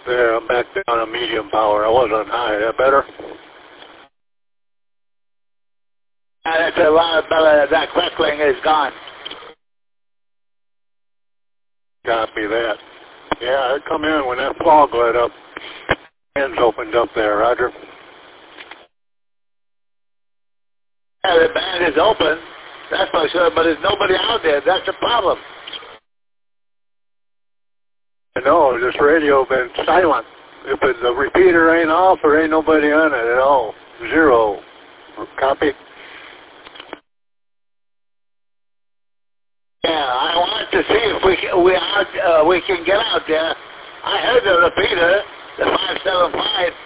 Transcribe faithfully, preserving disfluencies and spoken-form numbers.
There, I'm back down to medium power. I was on high. Is that better? Yeah, that's a lot better. That crackling is gone. Copy that. Yeah, I come in when that fog lit up. Ends opened up there, Roger. Yeah, the band is open. That's for sure, but there's nobody out there. That's the problem. I know, this radio been silent. If it, the repeater ain't off, there ain't nobody on it at all. Zero. Copy? Yeah, I want to see if we can, we, out, uh, we can get out there. I heard the repeater, the five seven five.